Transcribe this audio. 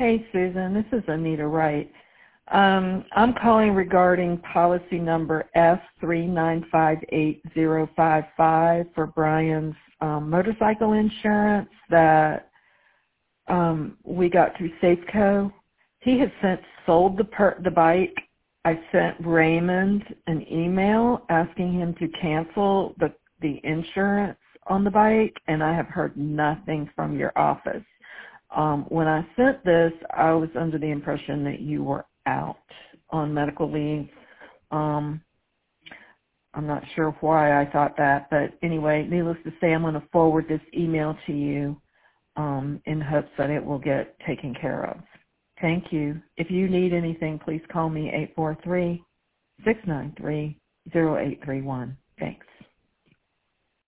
Hey, Susan. This is Anita Wright. I'm calling regarding policy number S3958055 for Brian's motorcycle insurance that we got through Safeco. He has since sold the bike. I sent Raymond an email asking him to cancel the insurance on the bike, and I have heard nothing from your office. When I sent this, I was under the impression that you were out on medical leave. I'm not sure why I thought that, but anyway, needless to say, I'm going to forward this email to you in hopes that it will get taken care of. Thank you. If you need anything, please call me 843-693-0831. Thanks.